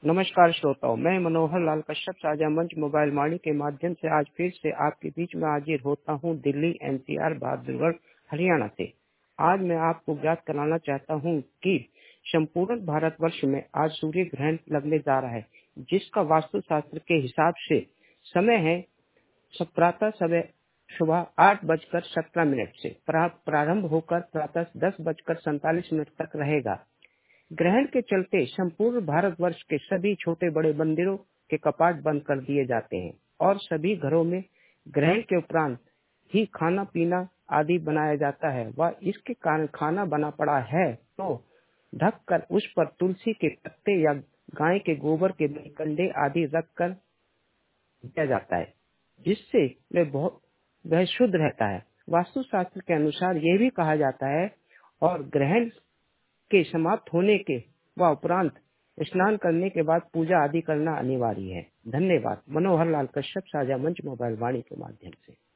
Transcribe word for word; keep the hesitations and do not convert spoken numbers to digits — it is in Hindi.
नमस्कार श्रोताओं, मैं मनोहर लाल कश्यप साझा मंच मोबाइल वाणी के माध्यम से आज फिर से आपके बीच में हाजिर होता हूं दिल्ली, एनसीआर, बहादुरगढ़, हरियाणा से। आज मैं आपको ज्ञात कराना चाहता हूं कि संपूर्ण भारतवर्ष में आज सूर्य ग्रहण लगने जा रहा है, जिसका वास्तुशास्त्र के हिसाब से समय है प्रातः समय सुबह आठ बजकर सत्रह मिनट से प्रा- प्रारंभ होकर प्रातः दस बजकर सैंतालीस मिनट तक रहेगा। ग्रहण के चलते संपूर्ण भारतवर्ष के सभी छोटे बड़े मंदिरों के कपाट बंद कर दिए जाते हैं और सभी घरों में ग्रहण के उपरांत ही खाना पीना आदि बनाया जाता है। वह इसके कारण खाना बना पड़ा है तो ढककर उस पर तुलसी के पत्ते या गाय के गोबर के कंडे आदि रख कर दिया जाता है, जिससे वह बहुत वह शुद्ध रहता है। वास्तुशास्त्र के अनुसार यह भी कहा जाता है और ग्रहण के समाप्त होने के व उपरांत स्नान करने के बाद पूजा आदि करना अनिवार्य है। धन्यवाद। मनोहर लाल कश्यप साझा मंच मोबाइल वाणी के माध्यम से।